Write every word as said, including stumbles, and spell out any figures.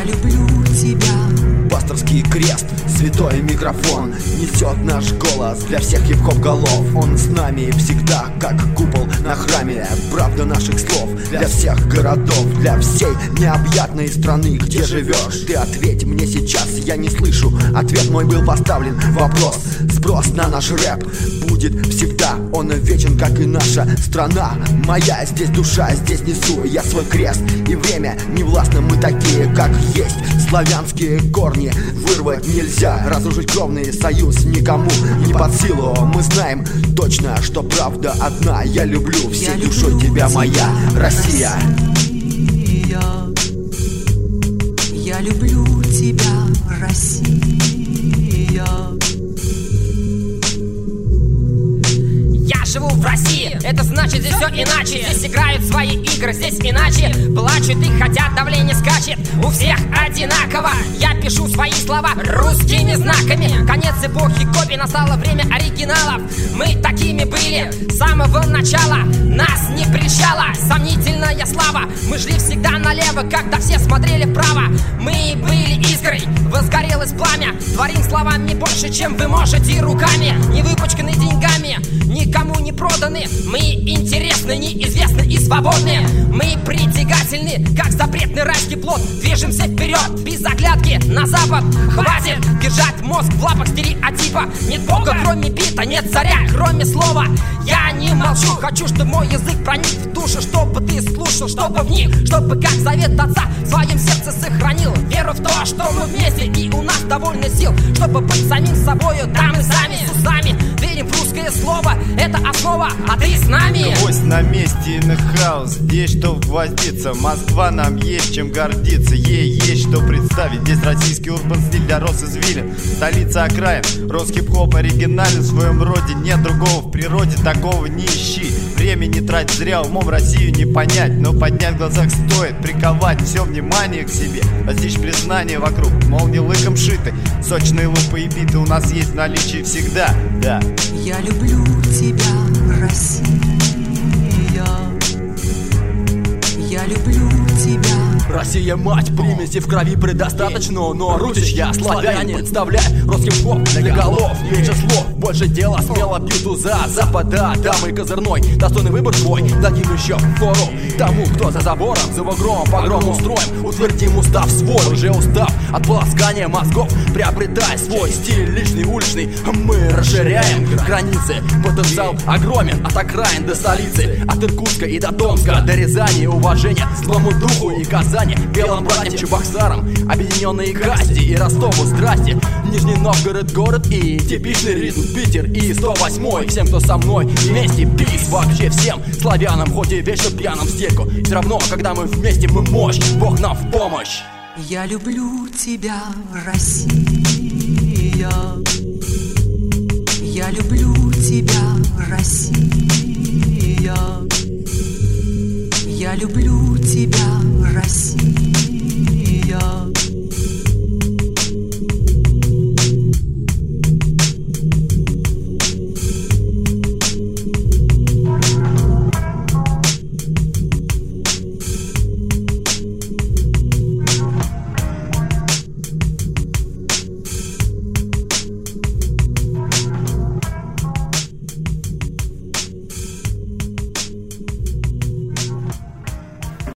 люблю тебя. Пасторский крест, святой микрофон несет наш голос для всех хип-хоп голов. Он с нами всегда, как купол на храме. Правда наших слов для всех городов, для всей необъятной страны. Где живешь? Ты ответь мне сейчас, я не слышу. Ответ мой был поставлен, вопрос. Спрос на наш рэп будет всегда. Он вечен, как и наша страна. Моя здесь душа, здесь несу я свой крест. И время не властно, мы такие, как есть. Славянские корни вырвать нельзя. Разрушить кровный союз никому не под силу. Мы знаем точно, что правда одна. Я люблю всей я душой люблю тебя, моя Россия. Россия. Я люблю тебя, Россия. Я живу в России, это значит здесь все иначе. Здесь играют свои игры, здесь иначе. Плачут и хотят, давление скачет. У всех одинаково. Я пишу свои слова русскими знаками. Конец эпохи копий, настало время оригиналов. Мы такими были с самого начала. Нас не прельщала сомнительная слава. Мы шли всегда налево, когда все смотрели вправо. Мы были искрой, возгорелось пламя. Творим словами больше, чем вы можете руками. Не выпачканы деньгами, никому не проданы. Мы интересны, неизвестны и свободны. Мы притягательны, как запретный райский плод. Движемся вперед, без оглядки на запад. Хватит держать мозг в лапах стереотипа. Нет бога, кроме бита, нет царя, кроме слова. Я не молчу, хочу, чтобы мой язык проник в душу. Чтобы ты слушал, чтобы вник, чтобы как завет отца в своем сердце сохранил веру в то, что мы вместе и у нас довольно сил, чтобы быть самим собою, да мы сами с усами. Верим в русское слово, это основа, а ты с нами. Гвоздь на месте, in the house, здесь что гвоздиться. Москва, нам есть чем гордиться, ей есть что представить. Здесь российский урбан стиль дорос извилин, столица окраин. Рос-хип-хоп оригинален в своем роде, нет другого в природе, такого не ищи. Время не трать зря, умом Россию не понять, но поднять в глазах стоит, приковать все внимание к себе. Достичь признания вокруг, мол, не лыком шиты. Сочные лупы и биты у нас есть в наличии всегда, да. Я люблю тебя, Россия. Я люблю тебя. Россия, мать, примеси в крови предостаточно. Но русич я, славянин, представляю русский-хоп для голов. Меньше слов, больше дела, смело бью туза. Запада, дамы козырной, достойный выбор твой. Дадим еще фору тому, кто за забором, за вогромом погром устроим. Утвердим устав свой, уже устав от полоскания мозгов. Приобретай свой стиль личный, уличный. Мы расширяем границы, потенциал огромен. От окраин до столицы, от Иркутска и до Томска, до Рязани. Уважение злому духу и Казани, белым братьям Чебоксарам, объединенные касти и Ростову здрасте. Нижний Новгород город и типичный ритм Питер и сто восьмой. Всем, кто со мной вместе, пис вообще всем славянам, хоть и вечно пьяным в стельку. Все равно, когда мы вместе, мы мощь, Бог нам в помощь. Я люблю тебя, Россия. Я люблю тебя, Россия. Я люблю тебя, Россия.